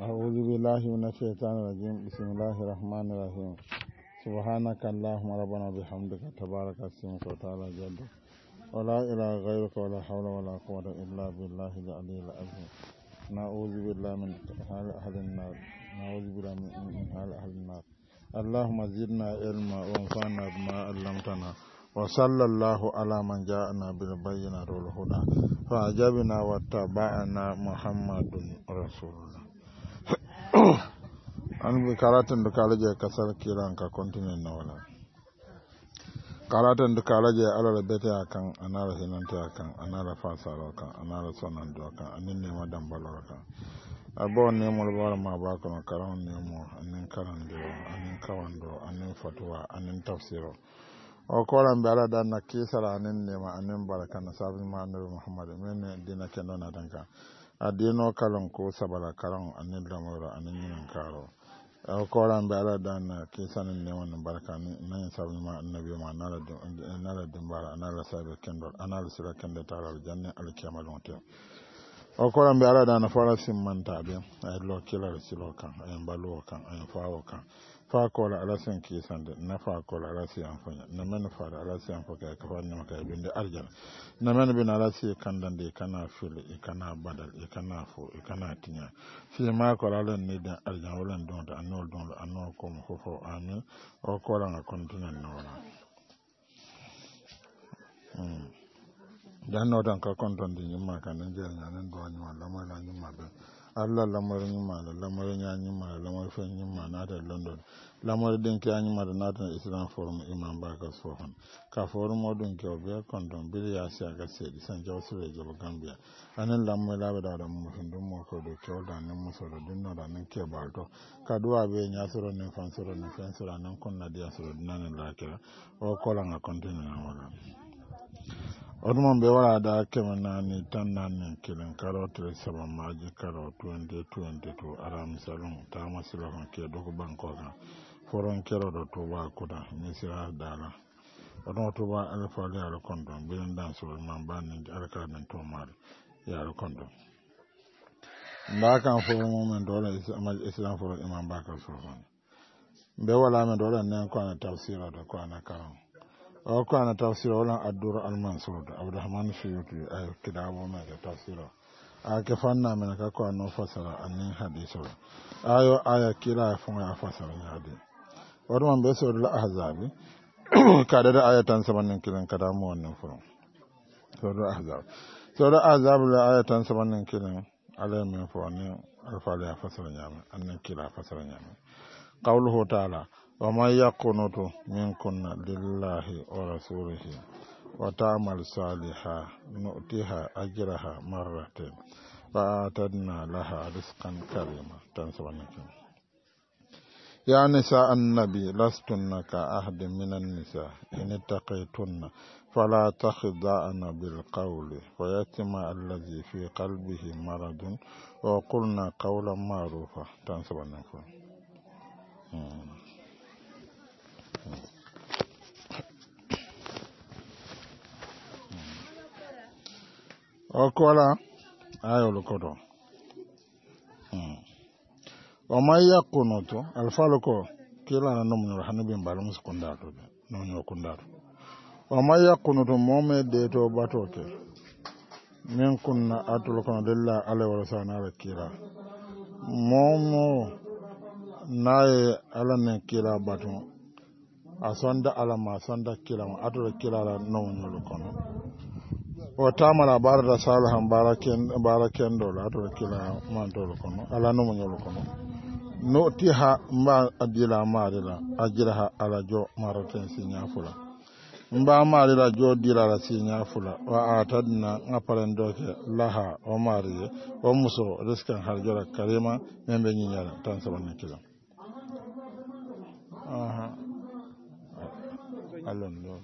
أعوذ بالله من الشيطان الرجيم بسم الله الرحمن الرحيم سبحانك اللهم ربنا بحمدك تبارك اسمك وتعالى جدك ولا إله غيرك ولا حول ولا قوة إلا بالله العلي العظيم نعوذ بالله من حال أهل النار اللهم زدنا علما وانفعنا بما علمتنا وصلى الله على من جاءنا بالبينات والهدى فأجبنا واتبعنا محمد رسول الله an bi karatan da kalaje kasar kiran ka continent na wala karatan da kalaje alala bete akan anara hinanta akan anara fasara akan anara sonan do akan anin ne madan balor akan abo ne mo bala ma ba ko karan ne mo anin karan do anin kawando anin fatwa anin tafsiro o koran be ala dan na kisara anin ne ma anin barakan sabi ma annabi muhammad men dina kendo na danka adino kalon ko sabala karan anin lamoro anin yin karo o koran be ala dan ke sanin ne wannan barka nan sabu ma annabi ma nala dimbara anala sabe kendo anala sira kendo taral janne alkiyama lonte o koran be ala dan fara simmanta be ay lo kila silo kan ay baluo kan ay faawo kan fa ko la ala sen ki sande na fa ko la ala si amfanya na men fa ala si amfanya ka fa nyama ka binde aljana na men bin ala si kandande kana fili kana badal kana fo kana tinya fi ma ko la ni da aljana wala don da anol ko mo fo amin o ko la na continent no wala dan no dan ka konton din nyima kan nje nan do nyima la ma la nyima be Allah lamarin yima da lamarin ya yima da lamarin yima na da London lamarin din ke yima da na da Islam Forum imam baka sohon ka forum modun ke obe kondon bil ya sha ga sai san jawsu da jaba Gambia anan lamarin la da mu fundun mu ko do ke da nan mu so da dinno da nan ke balto ka duwa be nya soro ne fan soro ne fan soro nan kun na dia soro nan la kira o ko la na continue na wala Odman be wara da kema nani tan nani kilin karotre saba maji karo 2022 aram salon ta masilo kan ke dogo banko kan foron kero do tuba kuda misira dala odon tuba alfa le al kondo bin dan so man ban ni alka nan to mar ya al kondo na kan fo moment do islam fo imam bakar so be wala me do nan ko na tafsira do ko na karam o ko ana tafsira wala adur al-mansur da abdurrahman suyuti ay kidabo ma da tafsira a ke fanna men ka ko no fasara anin hadiso ayo aya kila fun ya fasara hadi wadon be so da ahzabi ka da ayatan sabannin kiran kada mu wannan furu so da ahzab la ayatan sabannin kiran alai min fo ne alfala ya fasara nyama annan kila fasara nyama qawluhu ta'ala وما يقنط منكن لله ورسوله وتعمل صالحا نؤتها أجرها مرتين فأعتدنا لها رزقا كريما يا نساء النبي لستن كأحد من النساء إن اتقيتن فلا تخضعن بالقول فيتمع الذي في قلبه مرض وقلنا قولا معروفا okola ayolu kodo o maya kunoto alfaluko kila na nomu hanabi mbalo muskundato no nyo kundato o maya kunoto mome de to batoke men kunna atul kono della ala wala sana ala kila momo nae ala ne kila baton asonda ala ma sonda kila atul kila la no nyo kono o tamala barada salahan baraken do la to kila man to kono ala no mo nyolo kono no tiha mba adila marila ajiraha ala jo maraten sinya fula mba marila jo dila la sinya fula wa atadna ngaparen doke laha o mariye o muso riskan harjora karima membe nyinyala tan sabanne kila aha alon do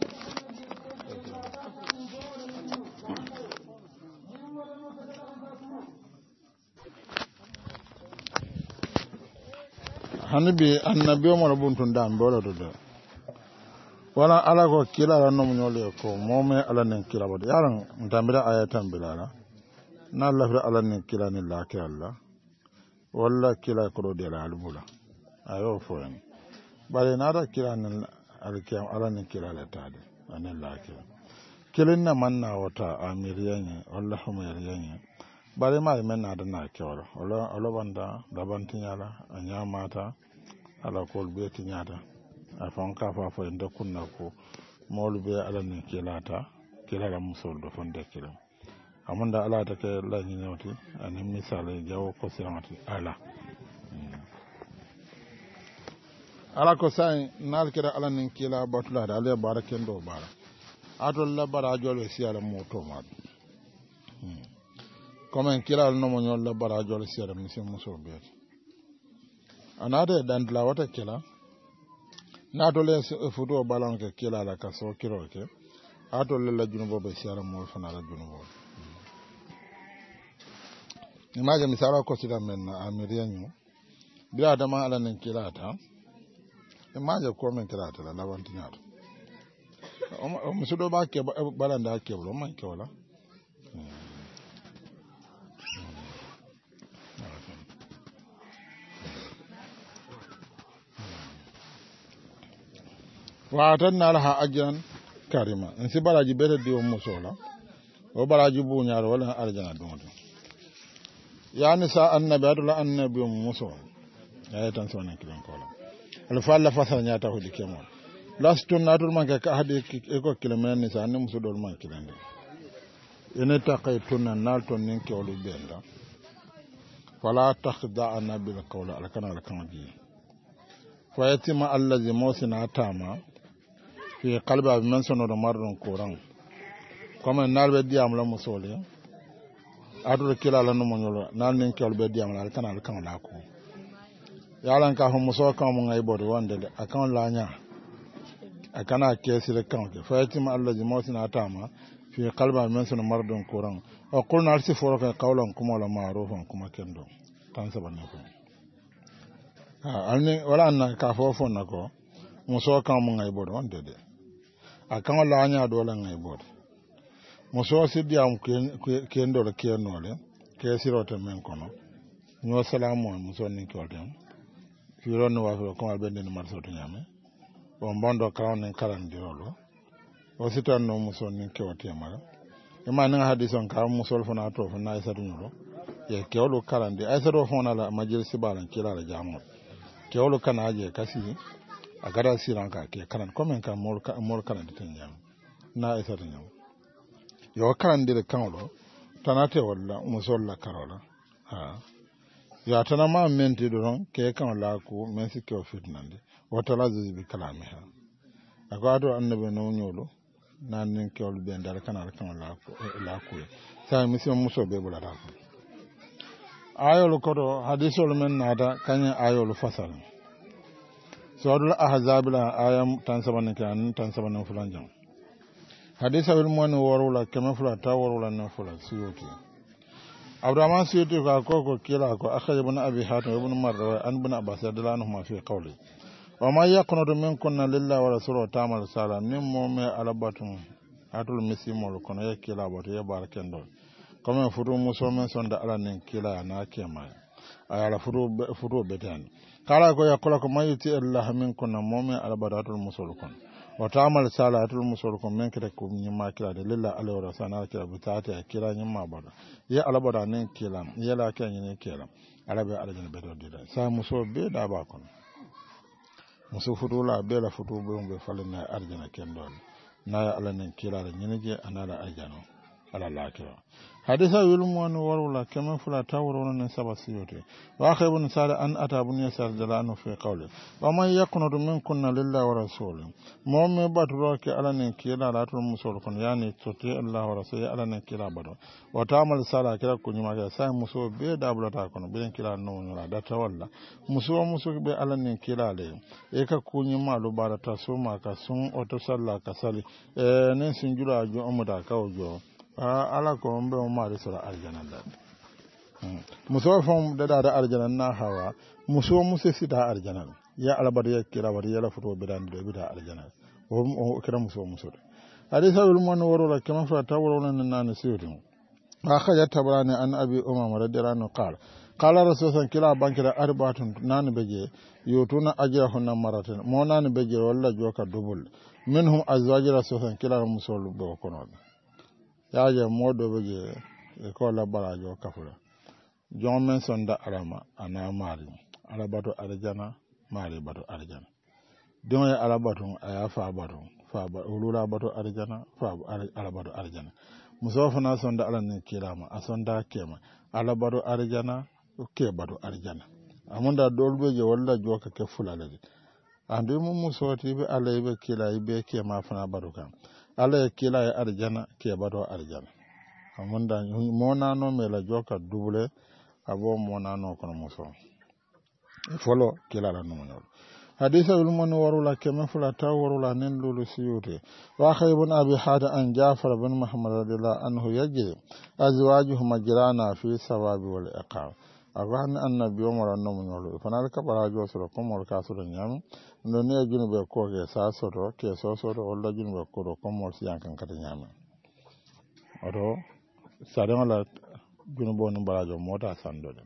hanibi annabiyo mo buntun dam bolo do wala ala ko kila la no nyole ko mome ala nen kila bod yaran ndambira ayatan bilala na Allah ala nen kila ni la ke Allah walla kila ko de la albula ayo foyen bare nada kila nan alkiyam ala ni kila la tade anen la kilin na manna wata amiriyan walla humiriyan bare ma men na da na kyoro wala banda da bantinyala anya mata ala kol be tinyata afan ka fa fo inda kunna ko mawlube ala ni kilata kilala musol do fonde kilam amanda ala ta ke la ni noti anen misale jawo ko sirati ala ala ko sai nal kira ala nin kila batula da ala baraken do bara atol la barajo le siala moto ma comme kila no mo nyol la barajo le siala mi muso be anade dan la wata kila na to le fudo balon ke kila la kaso kiro ke atol la junubo be siala mo fana la junubo imaje misara ko sida men na amiriyanyo bi adama ala nin kila ta imaje ko men kila ta la lawantinyato o musudo ba ke balanda ke bro man ke wala wa tanna laha ajran karima en si baraji bete di o musola o baraji bu nyaaro wala arjana donto yani sa annabi adula annabi o muso ay tan sonen kiran ko la al falla fasal nyaata ko dikemo lastu natul man ka hadi ko kilomen ni sa nem sudol man kilande ene taqaytuna nalton nin ke olu benda fala takhda anabil qawla al kana al kamaji fa yatima allazi mawsina tama fi qalba bi man sono do marron quran comme nalbe diam la musole adul kila la no monyolo nal nin ke olu be diam la al kana al kan la ko yalan ka hum muso kan mo ngay bodo wande akan la nya akana kesire kanke fayatima allazi mawsina tama fi qalba men sono mardon quran o qulna alsi foro ka qawlan kuma la ma'rufan kuma kendo tan sabanne ko alni wala anna ka fofo nako muso kan mo ngay bodo on dede akan la nya do la ngay bodo muso sidi am kendo le kenole kesiro to men kono no salamu muso ni koldem fi ronno wa ko mal bende ni marso to nyame o mbondo kawnen karandirolo o sitanno musol nin kewte mara ima nan hadison ka musol fana to fana isatu nyolo ye kewlo karandi aisatu fona la majlis balan kila la jamu kewlo kana aje kasi agara siran ka ke karan komen ka mol karandi tan jam na isatu nyam yo karandire kanlo tanate walla musol la karola ha ya tanama menti don ke kan la ko men sikko fitnande watalazu bi kalamiha agado annabi no nyolo nan nin kewlu be ndar kanal kan la ko sa mission muso be bula ta ayolu kodo hadisol men nada kanya ayolu fasal sodul ahzabila ayam tan sabanan fulan jam hadisa wil mon worula kema fula ta worula na fula siyoti abdurrahman siyoti ko kila ko akhaj ibn abi hatim ibn marra an ibn abbas radhiyallahu anhu fi qawli wa ma yaqnutu minkunna lillahi wa rasulihi ta'mal sala nim momme alabatum atul misimol kono yakila boto ya barakendo comme futu muso men sonda ala nin kila na kema ayala futu betan kala ko yakula ko mayiti allah minkunna momme alabadatul musul kon wa ta'mal sala atul musul kon men kete ko nyima kila de lillahi ala wa rasulana kila bitati kila nyima bada ya alabada nin kila yela kenyi kila alabe alajana bedo dida sa muso be da ba kon muso futula bela futu be falina arjana kendon na ala nen kilala nyinije anala arjano ala lakira hadisa yulmon warula kama fula tawrona nen sabasiyote wa khaybun sala an atabun yasal jalanu fi qawli wa man yaqnutu minkunna lillahi wa rasulihi momme baturo ke ala nen kilala atul musul kon yani toti allah wa rasulihi ala nen kilala bado wa tamal sala kira kunyuma ga sai muso be dabulata kono be kilala no nyora data walla muso be ala nen kilala e ka kunyuma lo barata suma ka sun oto salla ka sali nen sinjura jo omuda ka ojo ala ko mbe o mari sura aljana da muso fon da aljana na hawa muso sita aljana ya alabada ya kira wadi ya la foto bidan do bida aljana o kira muso hadisa wil mon woro la kama fa tawro nan nan siyoto أخرج الطبراني عن أبي أمامة رضي الله عنه قال رسول الله كلا بانكر أربعة نان بجي يوتون أجرهن مرتين مو نان بجي ولا جوكا دبل منهم أزواج رسول الله كلا مسول بوكونون يا مودو بجي يقول بلا جوكا فلا جون من سند أرما أنا ماري على باتو أرجانا ماري باتو أرجانا دون على باتو أيا فاباتو ulula bato arjana fa ala bato arjana muso fana sonda ala ni kirama asonda kema ala bato arjana ke bato arjana amunda dolbe je walla joka ke fulala de ande mu muso tibe ala be kila be kema fana bato kan ala kila arjana ke bato arjana amunda mona no mela joka double abo mona no kono muso folo kila la no nyol hadisa ulmon warula kema fula taw warula nen lulu siyuti wa khaybun abi hada an jafar bin muhammad radhiyallahu anhu yaji azwajuhum majrana fi sawabi wal iqam agwan annabi umar annamu nyolo fanal ka barajo soro komol ka soro nyam ndo ne junube ko ke sa soro ke so soro wala junube ko do komol siyan kan kata nyam odo sadama la junubo no barajo mota sandode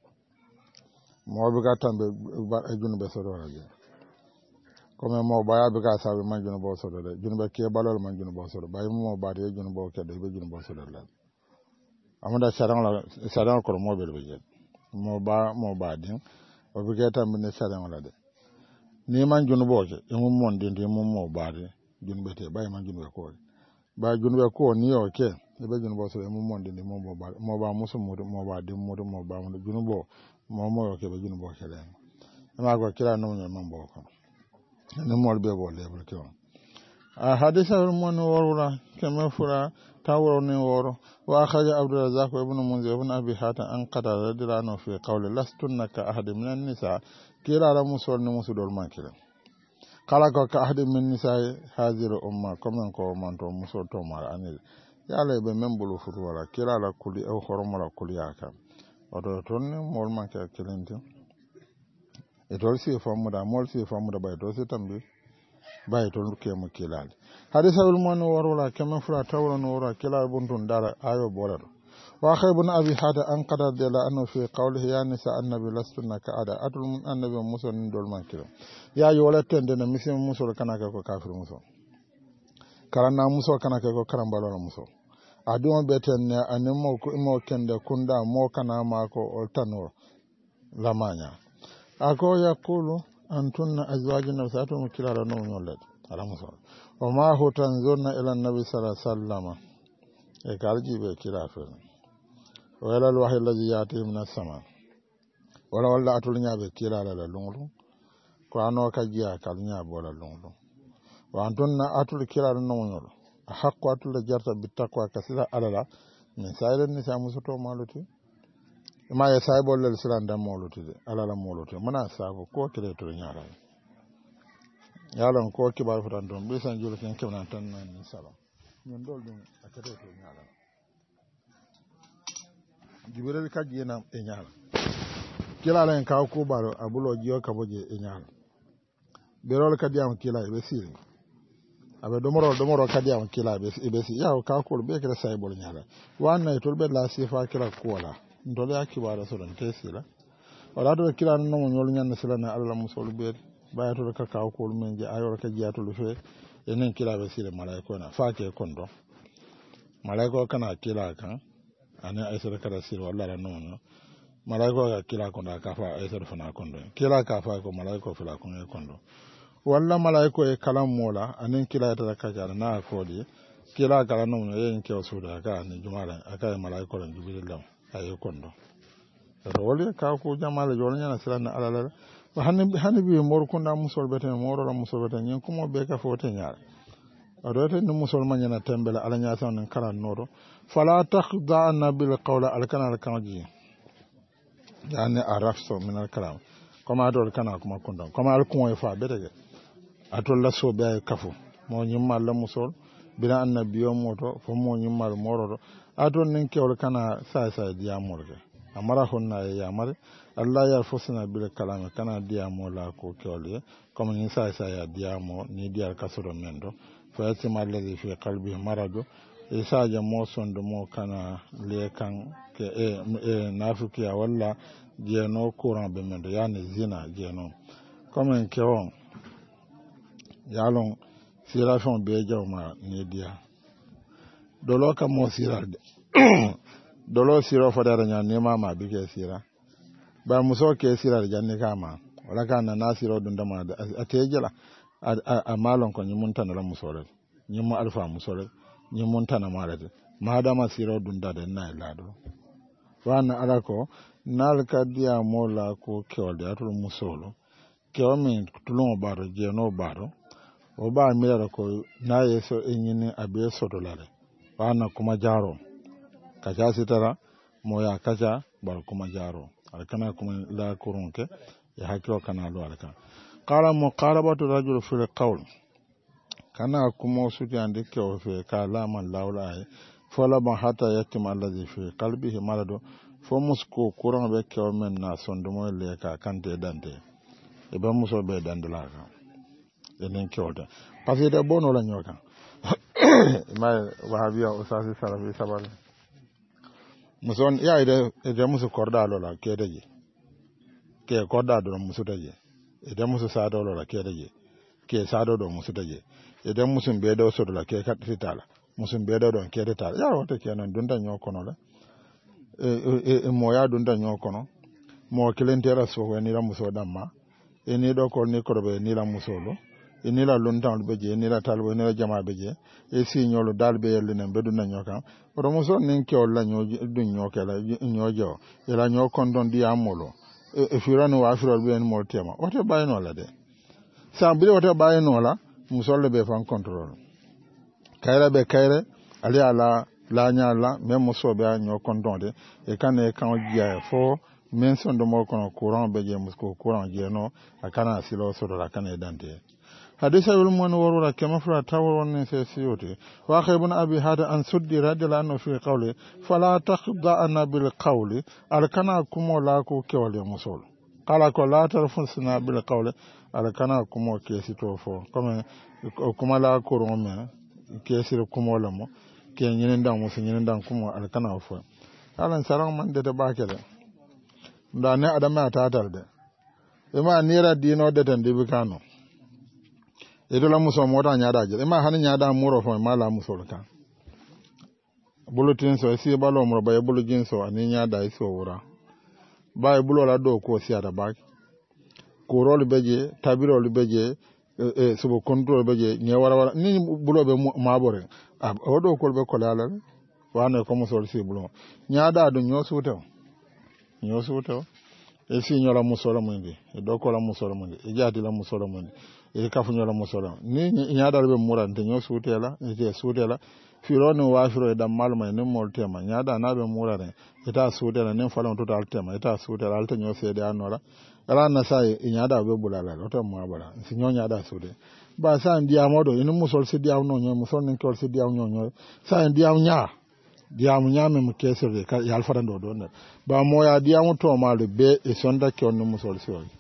mo bi ka tambe junube soro rajo comme mo baya be ka sabe man junubo soro de junube ke balol man junubo soro bay mo ba de junubo ke de be junubo soro la amanda sarang ko mo be be mo ba din o bi ke tambe ne sarang la de ni man junubo ke e mo mon de mo ba de junube te bay man junube ko ba junube ko ni o ke e be junubo soro e mo mon de mo ba muso mo ba de mo ba mo junubo mo ke be junubo ke le ma ko kira no mo man bo ko ni mol be bo lebul ke on a hadisa mon worula kema fura tawro ni woro wa khaja abdurrazzaq ibn munzir ibn abi hatim an qada radilano fi qawli lastunna ka ahad min an-nisa kira la musol ni musudol mankira kala ko ka ahad min nisa hazir umma comme ko man to musol to mara anil yalla be membulu futu wala kira la kuli e horomala kuli aka odo ton mol mankira kelenti e tol si famuda mol si famuda bay to si tambi bay to lukke mo kilal hadisa ul mon warula kema fura tawra no wara kilal buntun dara ayo bolado wa khaybun abi hada an qadar de la annu fi qawlihi ya nisa annabi lastunna ka ada atul mun annabi muso ni dol mankira ya yo wala tende na misim muso kana ka ko kafir muso karana muso kana ka ko karambalo muso adon beten ne anemo ko mo kende kunda mo kana ma ko oltanor lamanya ako yaqulu antunna azwajuna wasatu kilala no nyolet ala muso wa ma hu tanzurna ila nabi sallallahu alaihi wasallam e kalji be kila fe wala alwahyi alladhi yati min as-sama wala atul nyaabe kilala la lungu ko ano kajiya kalnya bola lungu wa antunna atul kilala no nyol haqqu atul jarta bittaqwa kasira alala min sayran ni samu soto maluti ma ya sabo lal siran dan moluti alala moluti muna sabo ko kire to nyaara yalan ko kibar futan don be san juro ken kemna tan nan salam ñun dol dum akete to nyaara jibril kaji yana e nyaara kila len ka ko baro abulo jiyo kaboje e nyaara be rol kadi am kila be siri abe domoro kadi am kila be si yaw ka ko be kire say bol nyaara wana to be la sifa kila ko wala ndole akibara so don tesila wala do kila no nyol nyanna sila na alla musol be bayato ka ka ko men je ayo ka jiato lu fe enen kila be sile malaiko na faake kondo malaiko kana kila kan ani aisha kada sile wala la no malaiko ka kila kondo ka fa aisha fana kondo kila ka fa ko malaiko fila kondo wala malaiko e kalam mola anen kila ta ka jara na fodi kila kala no yen ke osuda ka ni jumala aka malaiko ran jibril ayo kondo role ka ko jamala jolnya na sila na alala hani bi mor kunda musol beten moro la musol beten nyen kumo be ka fote nyaar adote ni musol man yana tembela ala nya san karan noro fala takhda'na bil qawla al kana al kanji yani arafso min al kalam kama adol kana kuma kunda kama al kun fa betege atol la so be kafu mo nyimmal la musol bila annabiyo moto fo mo nyimmal moro adon nin kewol kana sa diya morge amara honna ya mare Allah ya fosina bil kalama kana diya mo la ko kewle comme ni sa ya diya mo ni diya kasoro mendo fa yatima alladhi fi qalbi maradu isaja mo sondo mo kana le kan ke nafikiya walla jeno courant be men yani zina jeno comme ke on yalon sirafon be jawma ni dia dolo kam mo siralde dolo siro fodara nya ne mama bi ke sira ba muso ke sira janne kama wala kana nasiro dun dama atejela a malon ko nyimunta na musore nyimu alfa musore nyimunta na malade madama siro dun da na lado wana alako nalka dia mola ko kewde atul musolo kewmin tulon baro je no baro o ba mira ko na yeso enyini abe sodolare wana kuma jaro kaja sitara moya kaja bar kuma jaro alkana kuma la kurunke ya hakiro kana lo alka qala muqarabatu rajul fil qawl kana kuma su jande ke fe kala man lawla fola ba hata yatim alladhi fi qalbihi maradu fo musko kuran be ke men na sondo mo le ka kante dante e ba muso be dandala ka enen kewda parce que bono la nyoka ma wahabiya usasi salafi sabal muson ya ide musu korda lo la ke deje ke korda do musu deje ide musu sado lo la ke deje ke sado do musu deje ide musu be do so do la ke katitala musu be do don ke detala ya wata kenan dunda nyokono la mo ya dunda nyokono mo kilentera so woni la muso damma eni do ko ni korbe ni la muso lo eni la lontan beje eni la talbo eni la jama beje e si nyolo dalbe yelle ne bedu na nyoka o muso nin ke olla nyoji dun nyoke la nyojo e la nyokon don di amolo e firano wa firol be en mo tema wote bayno la de sa bi wote bayno la muso le be fan control kayra be kayre ali ala la nyala même muso be nyokon don de e kan jiya fo men son do mo kono courant beje musko courant jeno akana silo so do la kan dante hadisa ulmun warura kama fura tawron se siyoti wa khaybun abi hada an suddi radila annu fi qawli fala takhda'na bil qawli al kana kumo la ko kewle musol kala ko la tarfusna bil qawli al kana kumo kesi to fo comme kuma la ko ron kesi kumo la mo ke nyinen dan musu nyinen dan kumo al kana fo alan sarang man de bakele nda ne adama tatal de ima nira dino de tan dibikano edo la muso mota nyaada je ma hani nyaada muro fo ma la muso ka bulutin so si balo muro ba bulu jin so ani nyaada iso wura ba bulo la do ko si ada ba ko rol beje tabirol beje subo control beje nyawara ni bulo be mabore o do ko be ko la wane ko muso si bulo nyaada do nyosuto e si nyola muso la mundi e do ko la muso la mundi e jaati la muso la mundi e kafunyola musola ni nyaada be murante nyo sutela e sutela fironu wa firo e dam malma ne moltema nyaada na be murare eta sutela ne falon total tema eta sutela alta nyo sede anora ala na sai nyaada be bulala to mo abala si nyo nyaada sude ba sa ndi amodo inu musol si dia no nyo musol nin kol si dia nyo sa ndi am nya me mu kesere ka yal fadando do ne ba mo ya dia mu to malu be e sonda ke on musol si o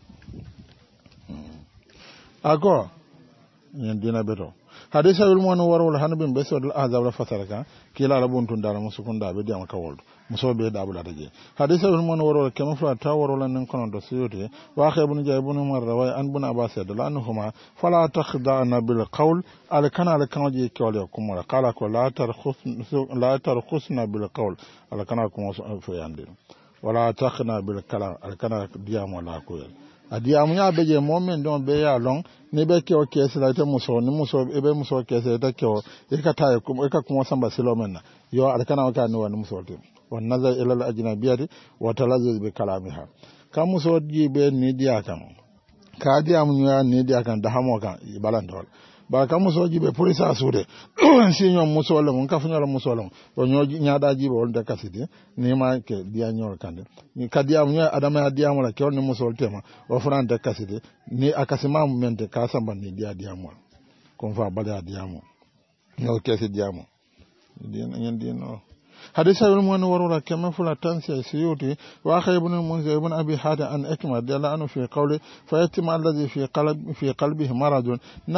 ako nyen dina beto hadisa yul mon warwul hanbin be sodul azab la fasaraka kila la buntun dara musukunda be diam kawol muso be dabula taje hadisa yul mon warwul kema fa tawarul nan kono do suyuti wa khaybun jaybun marrawai an bun abasa dalanhuma fala takhda'na bil qawl al kana al kanji kawle kumala kala ko la tarkhusna bil qawl al kana ko so yande wala takhna bil kala al kana diam wala ko adi amunya beje momen don be ya long ne be ke o kesi la te muso ni muso e be muso kesi ta ke o e ka ta ko e ka kuma samba silomen yo al kana ka ni wani muso te wan nazar ila al ajnabiyati wa talazzuz bi kalamiha ka muso ji be ni dia kan ka di amunya ni dia kan da hamo kan balandol ba ka muso ji be polisa sude si nyom muso le mun ka funya muso le o nyoji nyaada ji be won de kasidi ni ma ke dia nyol kande ni kadia munya adama ya dia mola ke on muso tema o fran de kasidi ni akasima mente ka samba ni dia mo kon fa bala dia mo no kesi dia mo dia nyen dia no حديث المؤمن ورورا كما فلا تنسي السيوطي وأخي ابن المنذر ابن أبي حاتم أن أكمل دل عنه في قوله فيتم الذي في قلبه مرض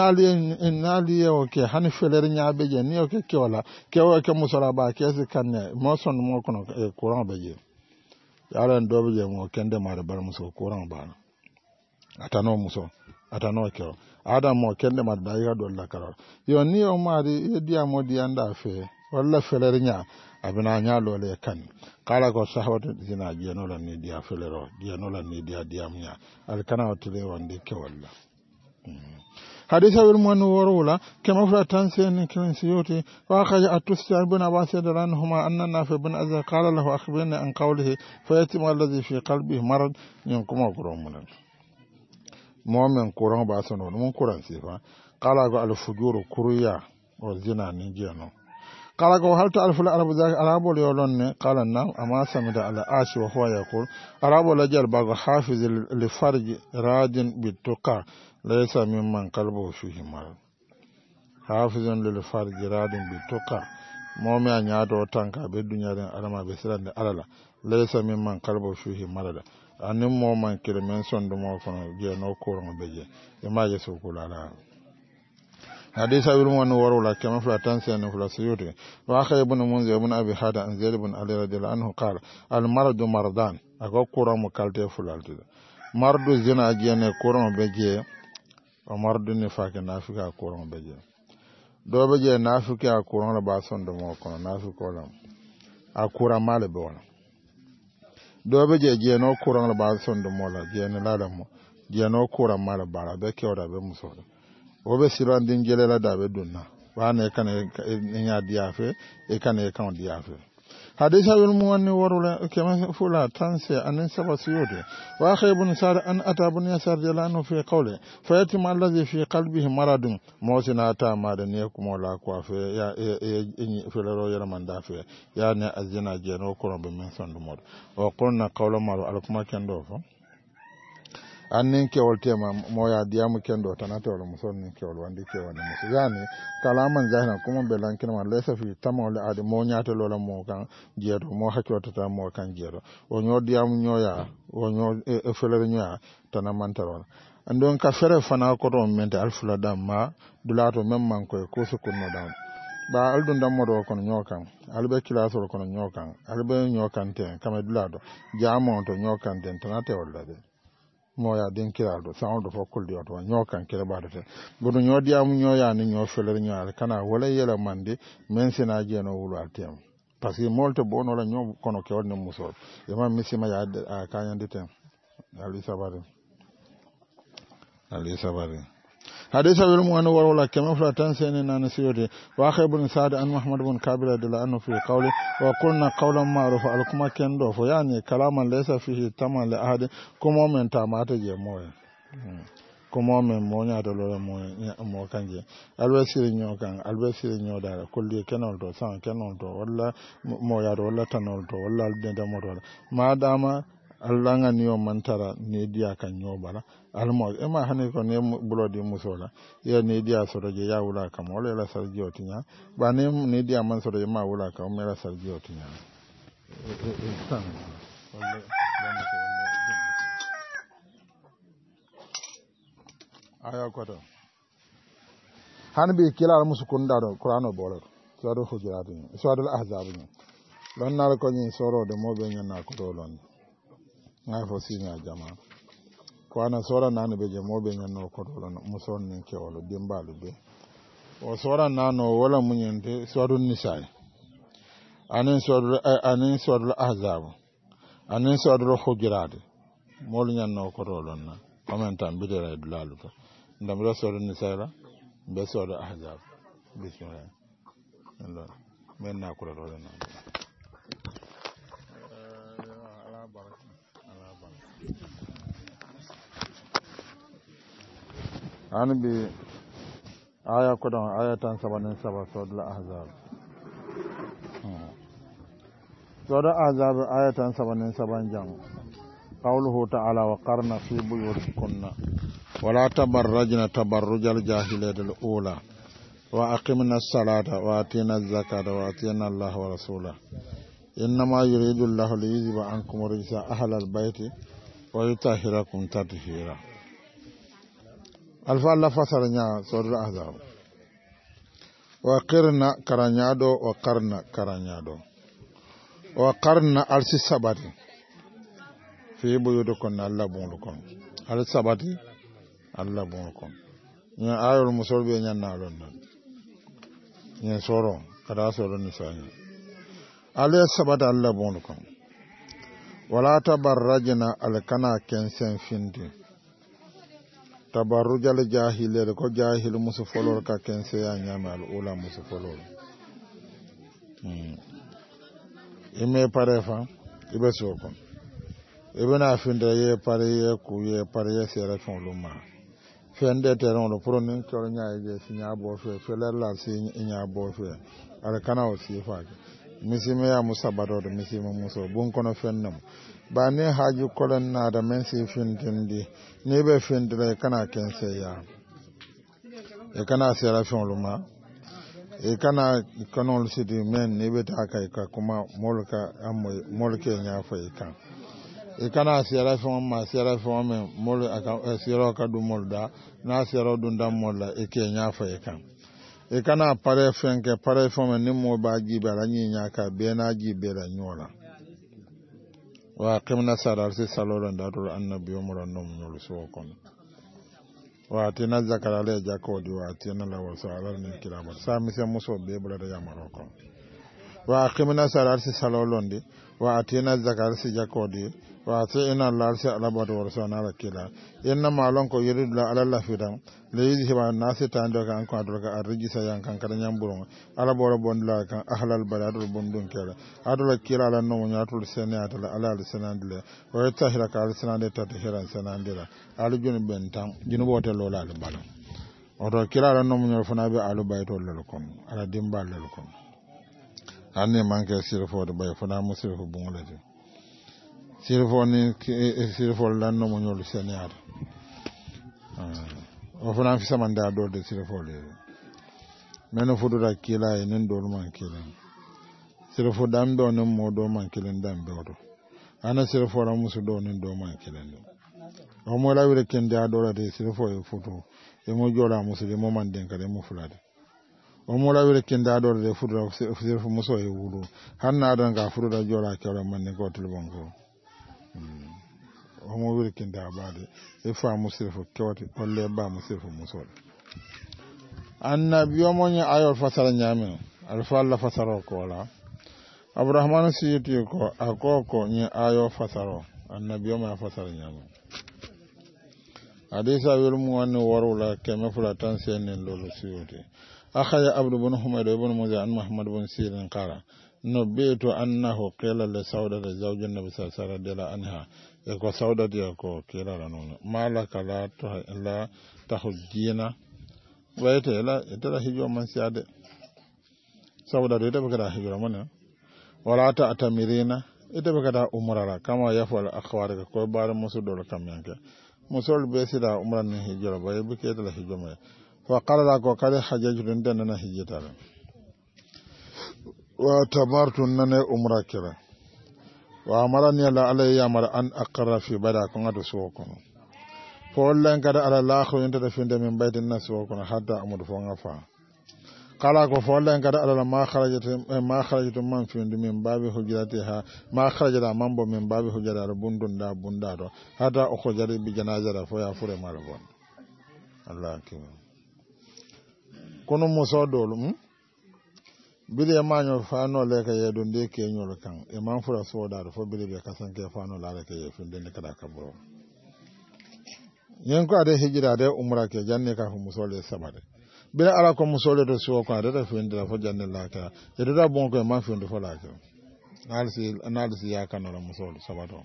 نالي وكي حنف لرنيا بيجي نيو كي ولا كي وكي مصلابا كي كان موسون موكنا كوران بيجي yaran dobe je mo kende mare bar muso kuran bana atano muso atano kero adam mo kende mare da yiga dolla karo yo ni o mari dia mo di anda fe walla feler nya abina nya lole kan kala ko sahwatu zina je no la ni dia felero dia no la ni dia nya al kana otile wande ke walla حديث المؤمن ورولة كما في التنسين كن سيوتي وأخرج التستان بن عباس عنهما أن النافع بن أزهر قال له أخبرني عن قوله فيتم الذي في قلبه مرض ينكم أقرأ من مؤمن قرآن باسنون من قرآن سيفا قال الفجور كريا والزنا نجيانو قال هل تعرف العرب ذلك العرب يقولون قال نعم أما سمد على آش وهو يقول العرب لجل باغ حافظ لفرج راد بالتقى ليس ممن قلبه فيه مرض حافظ للفرج راد بالتقى مومي أنيادو تانكا بالدنيا دين ألما بسران ألالا ليس ممن قلبه فيه مرض أني مومن كلمين صندمو فنو جينو كورن بيجي إما يسوكو لالا حديث أبي المؤمن ورولة كما في التنسين في السيوطي وأخي ابن منذر ابن أبي حاتم عن زيد بن علي رضي الله عنه قال المرض مرضان أكو كورم كالتي فلالتي مرض الزنا جيني كورم بيجي ومرض النفاق نافق كورم بيجي دو بيجي نافق كورم باسون دمو كورم نافق كورم أكورم مال بوانا دو بيجي جينو كورم باسون دمو لا جيني لالمو جينو كورم مال بالا بكي ودا بمسودا wobe siran din jelela dabe dunna wane kan nya diafe e kan e kan diafe hadisa wil muwanni warula kama fula tanse anin saba suyuti wa khaybun sar an atabun yasar jalanu fi qawli fayatim alladhi fi qalbihi maradun mosina ta madani kuma la kwa fe ya fi laro yara mandafe ya ne azina jeno ko be men sondu mod wa qulna qawla maru alkuma kendo fo annin kewol tema moya diamu kendo tanata wala muson nin kewol wandi kewol muso yani kalaman zahina kuma be lankina man lesa fi tamol ade mo nyaata lola mo kan jeedo mo hakkota ta mo kan jeedo o nyo diamu nyoya o nyo e felere nyoya tanamantaro andon ka fere fana ko do mente alfula damma dulato memman ko su kunno dam ba aldun dammo do kono nyokan albe kilaso kono nyokan albe nyokan ten kama dulato jamo to nyokan ten tanata wala de moya den kirado sawdo fo kuldi oto nyokan kire badate bodo nyodi am nyoya ni nyo feler nyaal kana wala yela mande men sina jeno wulu altem parce que molto bono la nyo kono ke wonne muso e ma misima ya kanyande tem ali sabare حديث أبي المؤمن ورولا كما في التنسين أن سيوتي وأخي بن سعد أن محمد بن كابر دل أنه في قوله وقلنا قولا معروفا الكما كندو يعني كلاما ليس فيه تمام لأحد كما من تامات جموع كما من مونيا دلولا مو كانجي الوسير نيو كان الوسير نيو دار كل كنول تو سان كنول تو ولا مويا ولا تنول تو ولا دندمو ما دام Allah nga niyo mantara ne dia kan nyobala almo e ma hane ko ne bulodi musola ya ne dia so je ya wula kam wala la sarji otinya ba ne dia man so je ma wula kam me la sarji otinya tan aya ko to hanbi kila musu kunda do qur'ano bolo so do hujurat ni so do ahzab ni lon na ko ni soro de mo be nyana ko do lon ngai fo sinya jama ko ana sora nanu be je mobe nyanno ko do muson nin ke wala dimbalu be o sora nano wala munyente sodun nisai anen sodul ahzab anen sodul hujurat mol nyanno ko do lon na commentan bi de dulalu to ndam do sodul nisai la be sodul ahzab bismillah Allah men na ko do na ani bi aya ko don aya tan sabanin saba sodul ahzab sodul ahzab aya tan sabanin saban jang qawluhu ta'ala wa qarna fi buyutikunna wala tabarrajna tabarrujal jahiliyatil ula wa aqimna as-salata wa atina az-zakata wa atina Allah wa rasulahu innama yuridu llahu liyudhiba ankum rijsa ahla albayti wa yutahhirakum tathira alfa Allah fasara nya suratul ahzab wa qirna karanyado wa qarna karanyado wa qarna alsi sabati fi buyutukum Allah bunukon al sabati Allah bunukon nya ayol musolbe nya nalon nya soro kada soro ni sanya al sabata Allah bunukon wala tabarrajna al kana kensen findi tabarrujal jahilere ko jahil musu folor ka kense ya nyama al ula musu folor ime pare fa ibe sokon ibe na finde ye pare ye ku ye pare ye sere fon luma fende teron lo pronin to nya ye sinya bo fe feler la si nya bo fe al kana o si fa misime ya musabado de misime muso bun kono fennam ba ne haju kolon na da men si fintindi ne be findire kana kense ya e kana sera fon luma e kana kanol sidi men ne be ta kai ka kuma molka amoy molke nya fa ikan e kana sera fon ma sera fon men mol aka sera ka du molda na sera du ndam molla e ke nya fa ikan e kana pare fenke pare fon men ni mo ba jibe la nya ka be na jibe la nyola wa qimna sarar si saloron da tul annabi umran nom nyol so kon wa tina zakara le jakodi wa tina la wa salar ni kirama sa mi se muso be bula da yamaro kon wa qimna sarar si saloron di wa tina zakara si jakodi wa tina la si alabado wa sana la kila inna ma lon ko yuridu la ala lafidan le yidi ba nasi tando kan ko adolga arjisa yan kan kada nyamburon ala boro bondla kan ahlal baladul bondun kala adola kila la no nyatul senata la ala senandile wa tahira ka al senande tathiran senandila alu jun bentam junu bote lola al bala oto kila la no nyol fana be alu bayto lel kon ala dimbal lel kon anne manke sirfo de bay fana musirfo bungolati sirfo ni sirfo la no nyol senata o fana fi samanda do de sirfo le meno fudura kila e nen do man kila sirfo dambe onon mo do man kilen dambe oto ana sirfo la musu do nen do man kilen o mo la wire kende adora de sirfo e futu e mo jola musu de mo man den kale mo fulade o mo la wire kende adora de futu sirfo muso e wulu hanna adan ga futu da jola kala man ne ko tul bongo o mo wire kende abade e fa musirfo kewti olle ba musirfo musol annabi o mo nya ayol fasara nyame alfa Allah fasaro ko la Abrahman siyiti ko akoko ni ayo fasaro annabi o ma fasara nyame hadisa wel mu wan warula keme fula tan senen lolu siyoti akhaya abdu bin humayd ibn muzan muhammad bin sirin qala نبيت أنه قيل لسودة زوج النبي صلى الله عليه وسلم عنها يكو سودة يكو قيل لنون ما لك لا تحجينا ويتي لا يتلا هجو من سيادة سودة يتبقى هجو من ولا تأتمرين يتبقى أمرارا كما يفعل أخوارك كو بار مسودول كم ينك مسول بيسيدا أمران هجو ويبكي يتلا هجو من فقال لك وقال حجاج لندن هجو تالا wa tamartu nane umra kira wa amarani la alay yamara an aqra fi bada ko ngado so kono fo len kada ala la kho yenta finde min baytin nas so kono hadda amud fo ngafa kala ko fo len kada ala ma kharajatu man fi min babi hujratiha ma kharajata mambo min babi hujrata bundunda bundado hadda o khojari bi janazara fo ya fure malabon allah akbar kono muso dolu bile manyo fano le ka yedo ndeke nyolo kan e man fura soda fo bile be kasanke fano la le ka ye funde ne kada ka bro yen ko ade hijira de umra ke janne ka fu musole sabade bile ala ko musole to so ko ade funde la fo janne la ka e do da bon ko man funde fo la ka analisi ya kan la musole sabado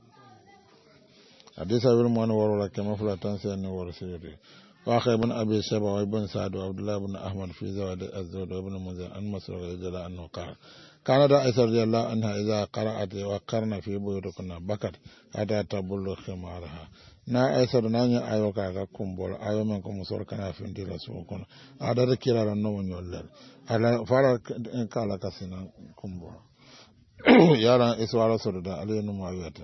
ade sa wel mo no woro la ke ma fula tan sen no woro sede واخي بن ابي شيبه وابن سعد وعبد الله بن احمد في زواد الزود وابن منذر ان مسروق رضي عنه قال كان عائشة رضي الله عنها اذا قرات وقرن في بيوتكن بكت حتى تبل خمارها na عائشة nanya ayo kaga kumbol ayo men ko musor kana fi ndila su kono ada de kirara no nyolel ala fara kala kasina kumbol yaran iswara soda ale no ma wiyata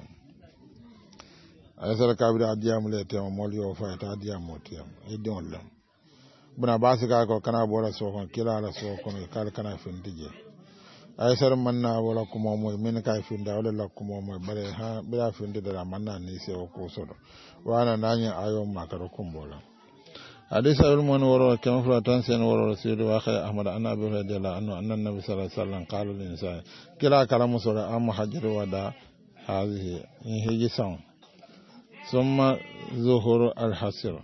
ay sara kabira adiyamu le tema moli o fa ta adiyamu tiam idin wallam buna basi ka ko kana bora so kon kila la so kon kala kana findije ay sara manna wala kuma mo min ka finda wala la kuma mo bare ha bira finde da manna ni se o ko sodo wana nanya ayo makaro kumbola حديث علم ورو كما فلان سين ورو رسول واخي احمد انا ابي رضي الله عنه ان النبي صلى الله عليه وسلم قال للانسان كلا كلام سوره ام حجر ودا هذه هي سون ثم ظهور الحسر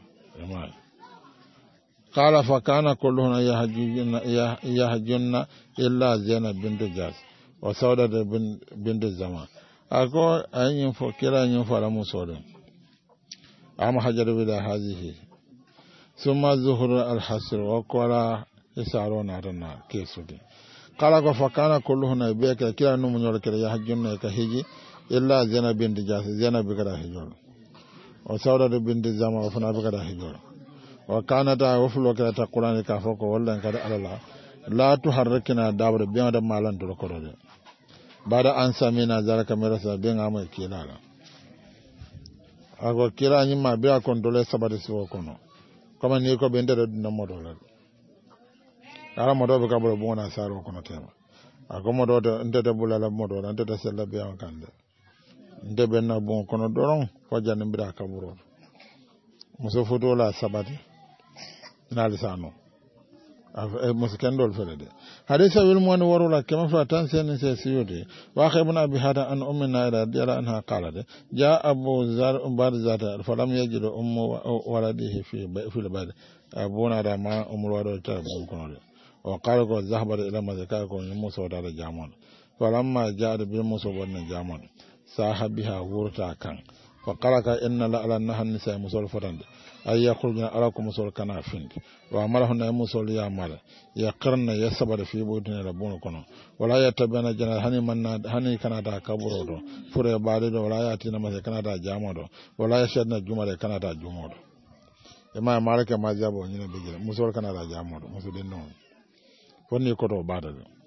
قال فكان كلهن يهجن الا زينب بنت جاس وسودة بنت زمان اكو اين فكرا ين فلام سوره ام حجر ودا هذه ثم ظهر الحسر وقال يسارون عرنا كيسودي قال فكان كلهن بك كلا نمن يركل يحجن كهجي الا زينب بنت جاس زينب بكره هجول وسوره بنت زما وفنا بكره هجول وكانت وفلو كلا القران كفوك ولا كذا الله لا تحركنا دابر بيان مالن تركره بعد ان سمينا ذلك مرسا بين امي كلا اكو كلا نيما بيا كنترول سبات سو كونو kama ni ko bende do na modo la ala modo be kabro bona saro kono tema ako modo de ndede bulala modo la ndede sella be an kande ndebe na bon kono doron fojane mbira kaburo muso foto la sabati nal sano muso kendol fele de hadisa wil mon warula kema fa tan sen se siyode wa khaybuna bi hada an ummina ila dira anha qalade ja abu zar barzata falam yajidu ummu waladihi fi al-bad abuna da ma umru wado ta bu kono wa qala ko zahaba ila mazaka ko muso da jamon falamma ja'a bil muso wannan jamon sahabiha wurta kan fa qalaka inna la ala nahan nisa musul fatande ay yakhrujuna alakum musul kana findi wa amalahunna musul ya mala yaqarna yasbara fi budina rabbuna kono wala yatabana jana hani kana da kaburo do fure baade do wala yatina ma kana da jamodo wala yashadna jumare kana da jumodo e ma malaka ma jabo nyina bigire musul kana da jamodo musul den non fonni ko do baade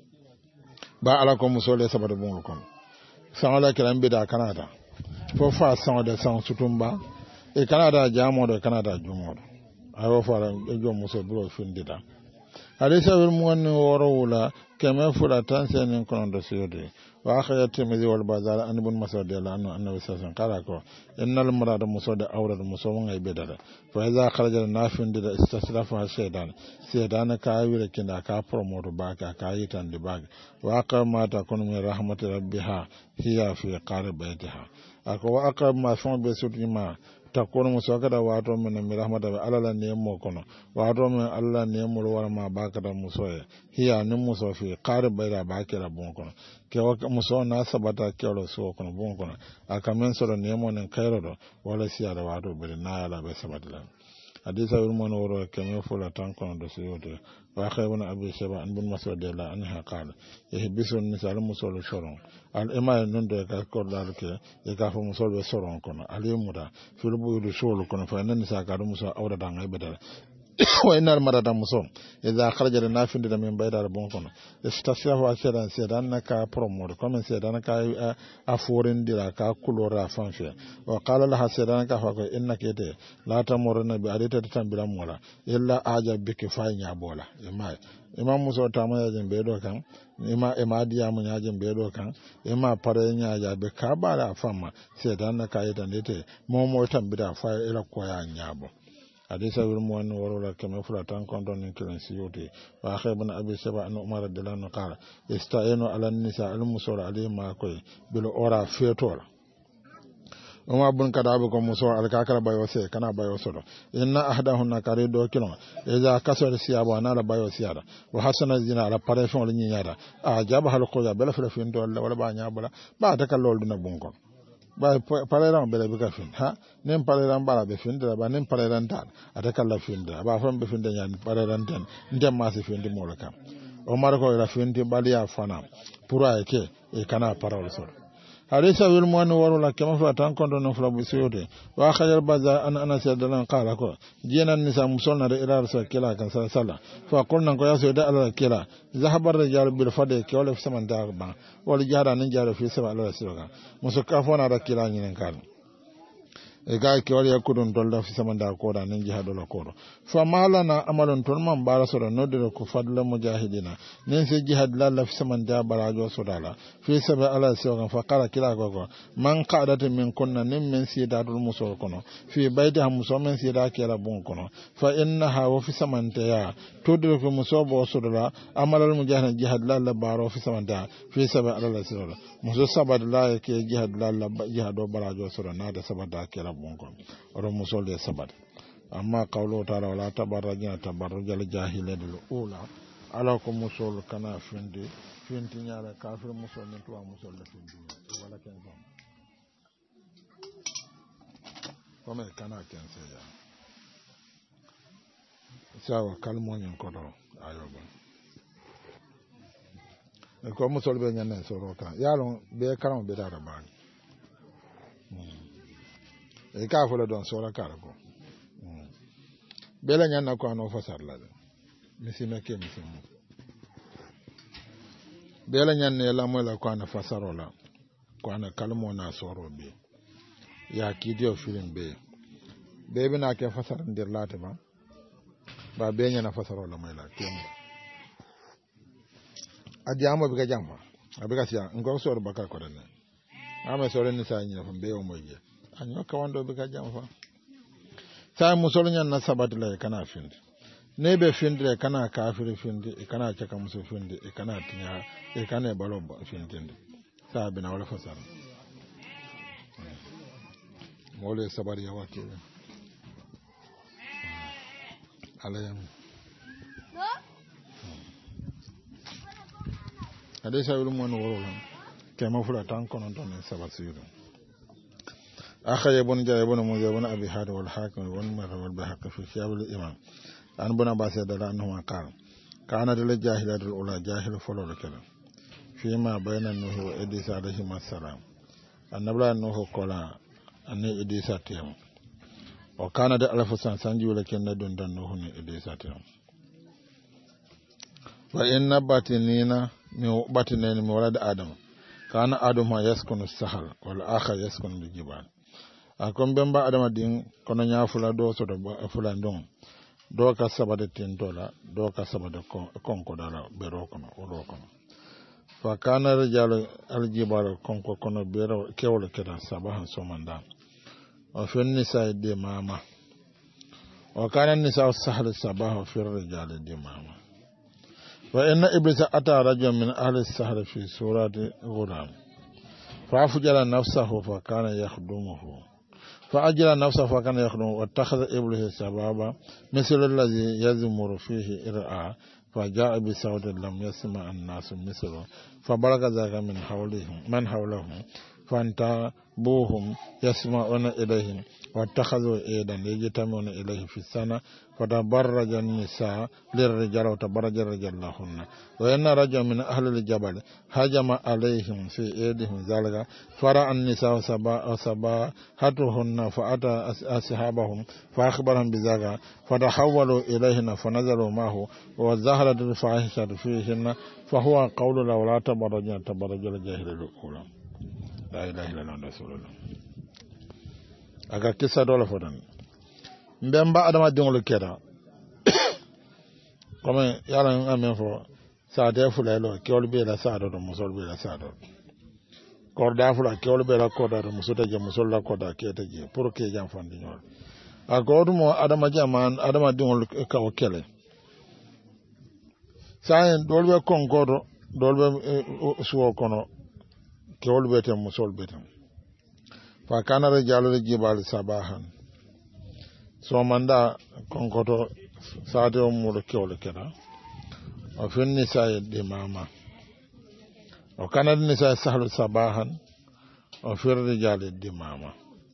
ba alakum musul yasbara bungo kono sawala kirambe da kana da fo fa san da san sutumba e kanada jamodo kanada jumodo ayo fara e jom muso bro fundida hadisa wil muwanni woro wula keme fura tan senin kono do siyode wa akhaya timizi wal bazar an ibn mas'ud la annu annabi sallallahu alaihi wasallam innal murada musawda awrad musaw ngay bedala fa iza kharaja nafindida istasrafa shaytan ka awire kinda ka promote baka ka yitande baka wa aqamata kun min rahmati rabbiha hiya fi qaribatiha ako wa aqam ma fon be sutima takkono muso kada wato men mi rahmata be alala ne mo kono wato men alla ne mo wala ma bakata muso e hiya ne muso fi qare bayra bakira bon kono ke muso na sabata kelo so kono bon kono aka men so ne mo nen kayro do wala siya da wato be na ala be sabata hadisa wil mon woro keme fula tan kono do siyote wa khaybuna abi shaba an bin masud la anha qala yahbisu nisal musul shoron al imal non de ka ko dal ke e ka fo musul be soron kono ali muda fil buudu shol kono fa nan sa ka do musul awda da ngay bedal wa inal marada muso idha kharaja lana findida min bayda bon kono istasyahu asedan sedan ka promote comme sedan ka aforen dira ka kulora fanfe wa qala laha sedan ka fa ko innaka de la tamuruna bi adita tambira mola illa aja biki fanya bola imam muso tamaya jin bedo kan ima diya mun yajin bedo kan ima pare nya ja be ka bara fama sedan ka ida nete mo tambira fa ila ko ya nyabo hadisa wil muwan worola kama fula tan kondon ni kiran siyoti wa khaybun abi shaba an umar radhiyallahu qala ista'inu ala nisa al musawra alayhi ma koy bil ora fetola umar bun kadabu ko muso al kakara bayo se kana bayo sodo inna ahdahunna karido kilo iza kasar siyaba na la bayo siyada wa hasana zina ala parefon li nyada a jaba hal ko ya bela fela fin do wala ba nyabala ba ta kallol dina bunko ba pareran bele be ka fin ha nem pareran bala be fin da ba nem pareran ta ata kala fin da ba fam be fin da nyan pareran ten ndem ma se fin di molaka o mar ko la fin di baliya fana pura ke e kana parol so hadisa wil mo no wala kama fa tan kondo no fla bu suyode wa khajal baza an ana sadalan qala ko jinan nisa musonna da ila rasul kila kan sala fa qulna ko yaso da ala kila zahabar rijal bil fade ke wala saman da ba wal jara nan jara fi sama ala rasul ga musuka fona da kila nyinen kan e ga ke wala yakudun dolda fi sama da ko da nan jihadu la ko fa malana amalun turman bara so no de ko fadla mujahidina nen se jihad la la fi sama da barajo so dala fi sama ala rasul ga fa qala kila gogo man qadata min kunna nin men si da dul musul kono fi bayda muso men si da kela bon kono fa innaha wa fi sama ya tudru fi musobo so dala amalal mujahidin jihad la la baro fi sama da fi sama ala rasul muso sabad la ke jihad la la jihado barajo so na da sabada kela bonkon oɗo musolde sabat amma qawlu taala wala tabarrajina tabarrujal jahilatul ula ala ko musol kana finti ñaala kafir musol min tuwa musol le finti wala ken fam comme kana ken seya sawa kalmoñen koɗo ayoba e ko musol ɓe ñannen soro kan yaalon ɓe karamo ɓe dara baani e ka fole don sora kala ko bela nyanna ko ano fasar la misime ke misime bela nyanne la mo la ko ana fasaro la ko ana kalmo na soro be ya kidio filim be be na ke fasar ndir late ba be nyana fasaro la mai la tem adiamo be ga jamma abiga sia ngor soro bakar ko den ama soro ni sa nyina fam be o moye anyo ka wando be ka jam fa sa musol nyan na sabati la kana finde ne be finde kana kafir finde e kana chaka muso finde e kana tinya e kana balo finde sa be na wala fasara mole sabari ya wake alayam ade sa wulu mon woro lan kema fula tan kono don sabasiru أخي ابن جاي ابن موسى ابن أبي هاد والحاكم والمر والبهق في شعب الإمام عن ابن عباس رضي الله عنهما قال كانت الجاهلية الأولى جاهل فلو كده فيما بين النوح وإدريس عليهما السلام النبي النوح قال أن إدريس تيم وكانت ألف سنة سنجي ولكن دون النوح إدريس تيم وإن باتنين من ولد آدم كان آدم يسكن السهل والآخر يسكن الجبال akon bemba adama din kono nya fula do so do fula ndon do ka sabade tintola do ka sabade konko dala be ro kono o ro kono fa kana rijal aljibal konko kono be ro kewle keda sabahan somanda o fenni sayde mama o kana nisa sahal sabaha fi rijal de mama wa inna iblisa ata rajulan min ahli sahar fi surati ghulam fa afjala nafsahu fa kana yakhdumuhu فأجل نفسه فكان يخدم واتخذ إبليس سبابا مثل الذي يزمر فيه إرعاء فجاء بصوت لم يسمع الناس مثله فبلغ ذلك من حولهم فانتبوهم يسمعون إليهم واتخذوا إيدا يجتمعون إليه في السنة فتبرج النساء للرجال وتبرج الرجال لهن وإن رجل من أهل الجبل هجم عليهم في إيدهم ذلك فرأى النساء صباحتهن فأتى أصحابهم فأخبرهم بذلك فتحولوا إليهن فنزلوا معه وظهرت الفاحشة فيهن فهو قول لولا تبرج الجاهل الأولى لا إله إلا الله رسول الله aga kisa dole fodan mbemba adama dingol keda comme yalla amen fo sa de fulelo kewol be la sa do musol be la sa do korda fula kewol be la koda do musuta je musol la koda kete je pour que jam fandi ñol agodu mo adama jaman adama dingol ka o kele sa en dolbe konkodo dolbe suwo kono kewol be tem musol be tem fa kana rijalu jibal sabahan so manda konkoto saade o mulo kewle keda o fenni sayde mama o kana ni say sahlu sabahan o fir rijalu di mama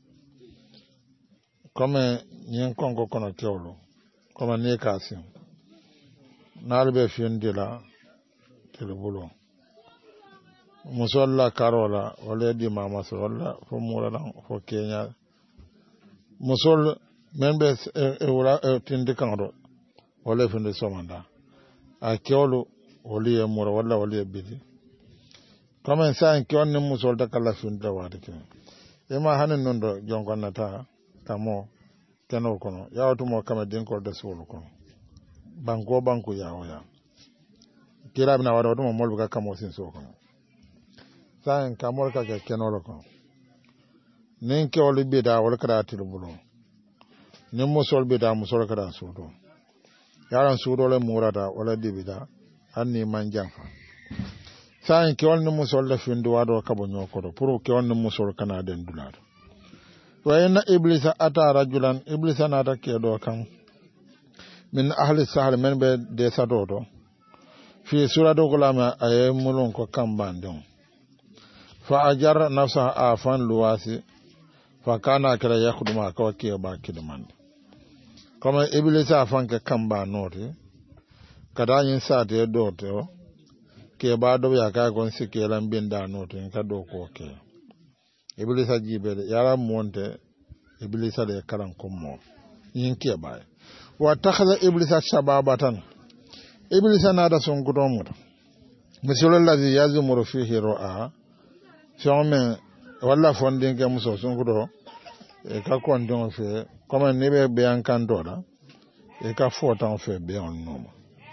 comme nyen konko kono kewlo comme ne kasim nalbe fendi la tele bulo musolla karola wala di mama so wala fo murala fo kenya musol membe wala tindi kanro wala finde somanda a kewlu wali e mura wala wali e bidi comme ça en kion ni musol da kala finde wadi ke e ma hanen non do jongonnata kamo keno kono yawtu mo kama den ko de solo kono banko yawo ya kira bina wado mo molbu ka kamo sin so kono saen kamol ka ke kenolo ko nin ke oli bida wala kada tilbulo nin musol bida musol kada sudo yaran sudo le murada wala dibida anni manjanfa saen ke on musol le findu wado kabo nyoko pour ke on musol kana den dulado wa inna iblisa ata rajulan iblisa nata ke do kan min ahli sahar men be de sadodo fi surado gulama ay mulun ko kambandon fa ajar nafsa afan luwasi fa kana kala yakhduma ka wakiya ba kidman kama iblisa afan ke kamba noti kada yin sate doto ke ba do ya ka gon sikelan binda noti ka do ko ke iblisa jibe yara monte iblisa de kalan kommo yin ke ba wa takhadha iblisa shababatan iblisa nada son gudomo monsieur allazi yazmuru fihi ru'a fiome walla fondin ke muso son gudo e ka kondon fe comme ni be an kan dola e ka fotan fe be on no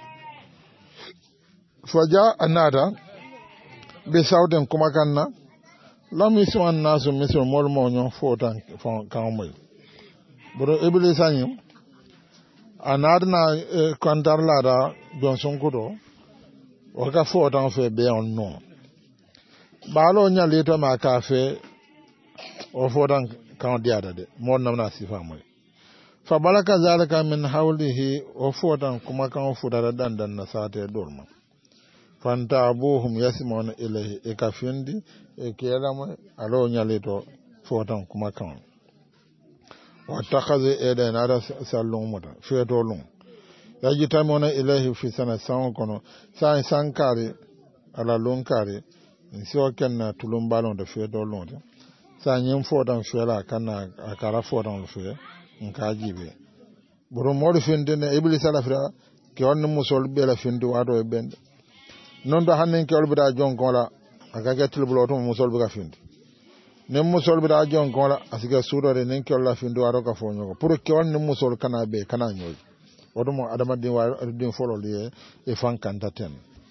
faja anada be sauden kuma kanna lam isman nasu misal mol mo nyon fotan kan moy boro iblisa nyim anadna kontar lada don son gudo o ka fotan fe be on no balo nyali to ma ka fe o fotan kan diada de mon namna sifa moy fa balaka zalika min hawlihi o fotan kuma kan fudara dandan na sate dorma fanta abuhum yasmuna ilayhi e ka fendi e kelama alo nyali to fotan kuma kan wa takhaze eden ara sallon muta feto lum yajitamuna ilayhi fi sana san kono san sankare ala lonkare nsiwa kenna tulumbalon de feto lum sa nyim fodan fela kana akara fodan fe nka jibe buru modu finde ne iblis ala fra ke on musol bela finde wado e bende non do hannen ke olbida jonkola aga getul bulo to musol be ka finde nem musol be da jonkola asiga sudore nen ke olla finde wado ka fonyo pour ke on musol kana be kana nyoy odumo adama din wa din folo liye e fankanta ten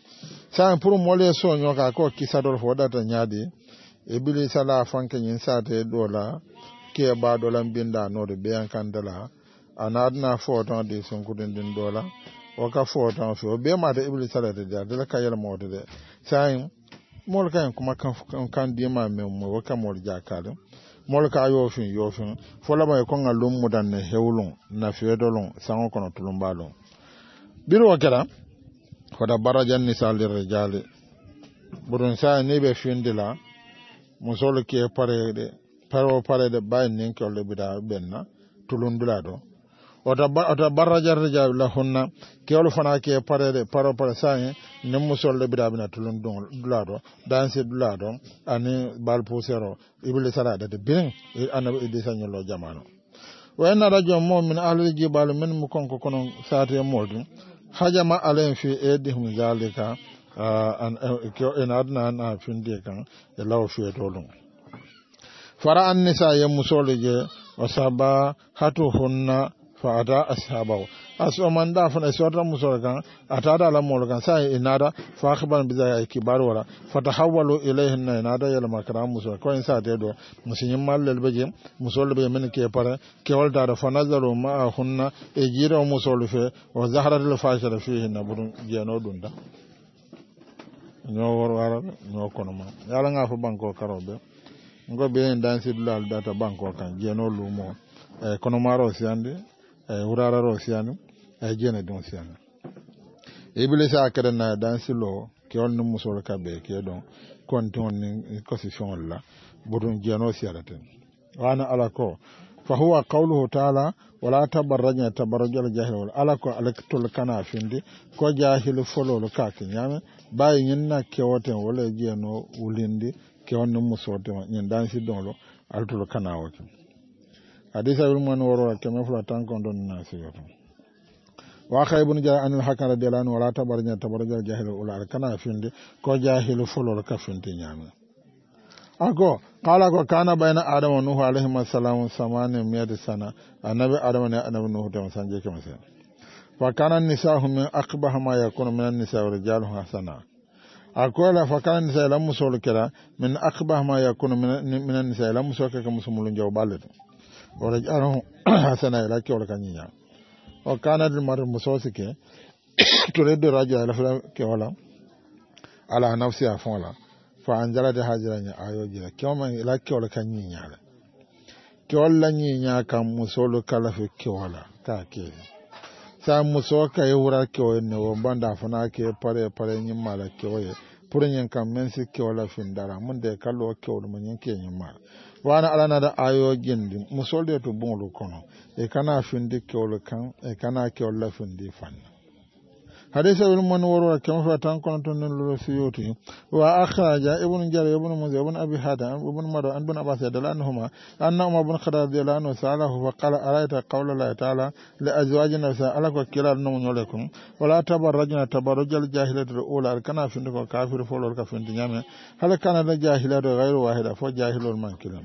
sa pour mole so nyoka ko kisador fo data nyaadi iblis ala fanke nyin sate dola ke ba dola binda no de be an kandala anadna foton de son kudin din dola o ka foton fo be ma de iblis ala de de ka yel mode de sayin mol kan kuma kan di ma me mo ka mol jakale mol ka yo fin fo la ba ko ngalum mudan ne hewlun na fedolon sango kono tulumbalon biro wakala ko da barajan nisal rijali burun sa ne be findila musolo ke pare de bay nin ko le bida benna tulundula do ota barajar rijal la hunna ke wol fana ke pare sa ne musolo le bida bina tulundula do danse dula do ani bal posero iblis sala de bin ana de sanyolo jamano wa inna rajul mu'min ahli jibal min mukonko kono saate modum hajama alain fi edihum zalika an en adna na finde kan e law fi dolum fara an nisa ya musolije wasaba hatu hunna fa ada ashabaw aso manda fa sota musol kan atada la mol kan sai inada fa akhban bizaya kibar wala fatahawalu ilayhi inada yal makram musol ko insa de do musinyin mallel beje musol be men ke para ke walta da fa nazaru ma hunna e jira musol fe wa zaharatul fashara fihi nabun jeno dunda ñoo wara ñoo kono ma yalla nga fa banko karobe ngo be dansi dulal data banko kan jeno lumo kono maro siande urara ro siande jene don siande iblis akada na dansi lo ke on musol kabe ke don konton ni constitution la bodon jeno siade ten wana ala ko فهو قوله تعالى ولا تبرجنا تبرج الجاهل على كو الكتول كنا فيندي كو جاهل فلو لكاك نيام باي نينا كيوتن ولا جينو وليندي كيون مسوتي نين دانسي دونلو التول كنا وكي حديث ابن من ورا كما فلا تانكون دون الناس يوتو واخا ابن جاء ان الحكم رضي الله عنه ولا تبرجنا تبرج الجاهل ولا كنا فيندي كو جاهل فلو لكافينتي نيام ako kala ko kana bayna adama nuhu alayhi assalam 800 sana annabi adama ne annabi nuhu tam sanje ke masa fa kana nisa'u min aqbaha ma yakunu min an-nisa'i rijalu hasana akola fa kana nisa'u lam musul kira min aqbaha ma yakunu min an-nisa'i lam musul ka musumul jaw balet wa rijalu hasana ila ki wala kanya wa kana al-mar musosike turidu rajula la ke wala ala nafsi afala fa anjala de hajira nya ayoji la kyoma ila kyola kanyi nyala kyola nyi nya kam musolo kala fe kyola ka ke sa muso ka yura kyo ne wo banda fana ke pare nyi mala kyo ye pour nyen kam men si kyola fin dara mun de kallo kyola mun nyen ke nyi mala wana alana da ayoji ndi musolo de to bonlu kono e kana fin de kyola kan e kana kyola fin di fan حديث ابن منور كما فتان كنت السيوطي واخرج ابن جرير ابن منذر ابن ابي حاتم ابن مروان ابن عباس دلانهما ان عمر بن الخطاب رضي الله عنه ساله فقال ارايت قول الله تعالى لازواجنا سالك كلا نمن لكم ولا تبرجنا تبرج الجاهليه الاولى كان في كافر فولور كفين نيامه هل كان الجاهليه غير واحده فجاهل المنكر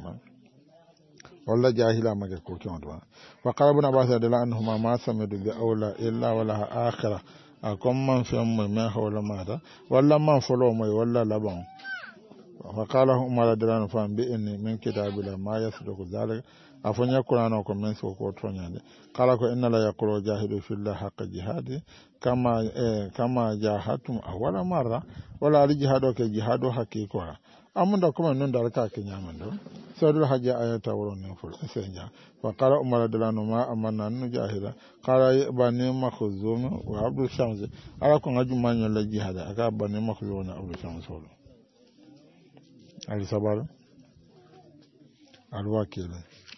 ولا جاهلا ما كوكيون فقال ابن عباس رضي الله عنهما ما سمد باولى الا ولها اخره akom man fi mo me hawla mata walla man folo mo walla labon fa qala umar radhiyallahu anhu bi inni min kitabila ma yasduqu zalik afonya qur'ano ko men so ko tonyande qala ko inna la yaqulu jahidu fillah haqq jihadi kama jahatum awala marra wala al jihadu ke jihadu haqiqo amunda kuma non dal ka ke nyamando sodul hajja ayata woron ne ful senja wa qala umar radhiyallahu anhu ma amanna nu jahila qala bani makhzum wa abdul shams ala ko ngaju manyo la jihada aka bani makhzum na abdul shams solo ali sabar al wakil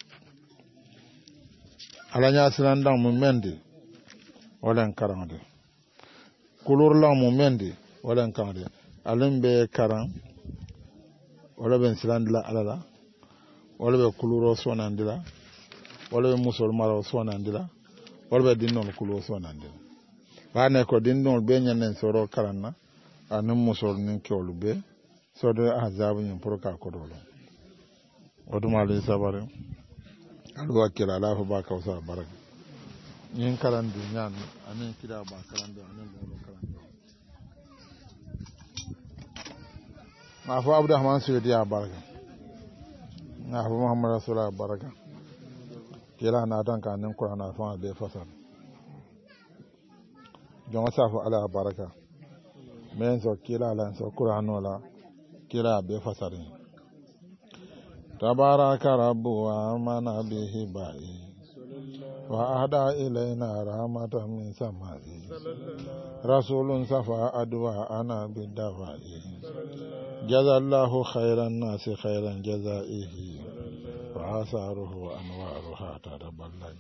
ala nya silan dang mu mendi wala karande kulur la mu mendi wala karande alimbe karan wala ben silandila alala wala be kuluro sonandila wala be musol maro sonandila wala be dinnol kuluro sonandila bane ko dinnol be nyanen soro karanna anum musol nin kewlu be sodo azabu nyim proka ko dolo oduma le sabare alu wakila la fa ba kawsa baraka nyin karandu nyan anin kida ba karandu anin bolo karandu Afu Abdurrahman Suyuti baraka Afu Muhammad Rasulullah baraka kila na tan kan nin Qur'an fa be fasal jonga safu ala baraka men so kila lan so Qur'an wala kila be fasari tabaraka rabbu wa amana bihi ba'i wa ahda ilayna rahmatan min samai rasulun safa adwa ana bidawai جزا الله خير الناس خيرا جزائه وآثاره وأنوارها تتبلج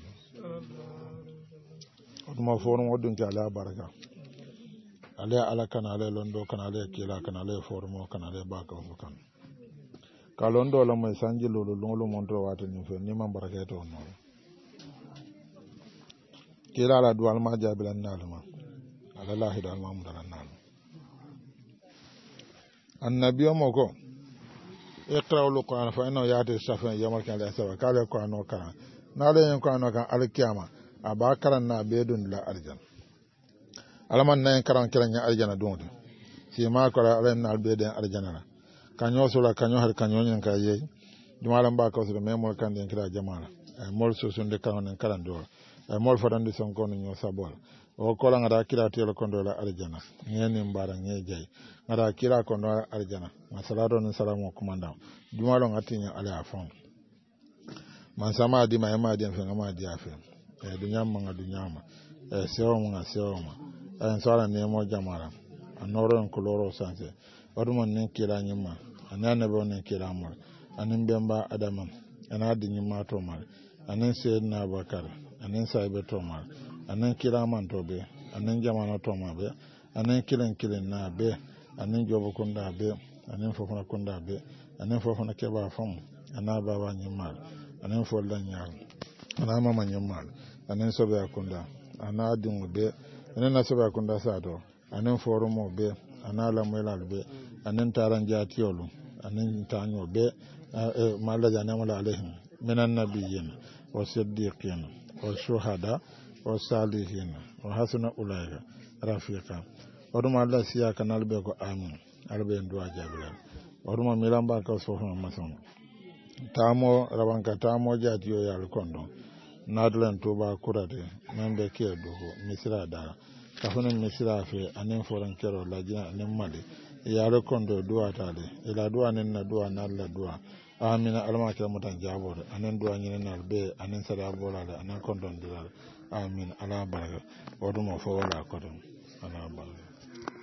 ودما فورم ودن على بركة على كان على لندو كان على كيلا كان على فورم كان على باكو كان كالوندو لما يسانجي لولو لولو مونتو واتني في نيمان بركته نور كيلا على دوال ما جابل النالما على الله دال ما مدل النال النبي موكو اقرأوا القرآن فإنه يأتي الشفاء يوم القيامة لأسوا قال القرآن وكان نالي القرآن وكان على القيامة أباكرنا بيدون لا أرجان ألما نين كران كران أرجان دون سيما كرا ألم نال بيدين أرجان كان يوصل كان يوهر كان يونين كايي جمالا باكو سر ميمول كان دين كرا جمالا مول سوسون دي كران كران دور مول فران دي سونكون نيو سابول o kola ngada kira telo kondo la arjana ngeni mbara ngeje ngada kira kondo la arjana masalado ni salamu komanda jumalo ngatinya ala afon man sama di ma ema di fe ngama di afi e dunya manga dunya ma e sewo manga sewo ma en sala ne mo jamara anoro en koloro sanse odumon nin kira nyima anana bo nin kira mo anin bemba adama ana dinyi ma to mal anen sayyidina abubakar anen saibe to mal anen kiraman to be anen jamana to ma be anen kilen na be anen jobo kunda be anen fofana kunda be anen fofana keba fam ana baba nyimal anen folda nyal ana mama nyimal anen sobe akunda ana dingo be anen na sobe akunda sato anen forumo be ana la melal be anen taran jatiyolu anen tanyo be malla janamala alaihim minan nabiyyin wa siddiqin wa shuhada wa salihin wa hasuna ulaika rafiqa oduma Allah siya kanal be ko amin albe ndua jabilan oduma milamba ka sofo mason tamo rabanka tamo jatiyo yal kondo nadlan tuba kurade membe ke dogo misira da kafuna misira fe anen foran kero lajina anen mali yal kondo duwa tale ila duwa nen na duwa na Allah duwa amina alma ke mutan jabor anen duwa nyinen albe anen sada bolale anen kondo dilal amin ala baraka oduma fo wala kodon ala baraka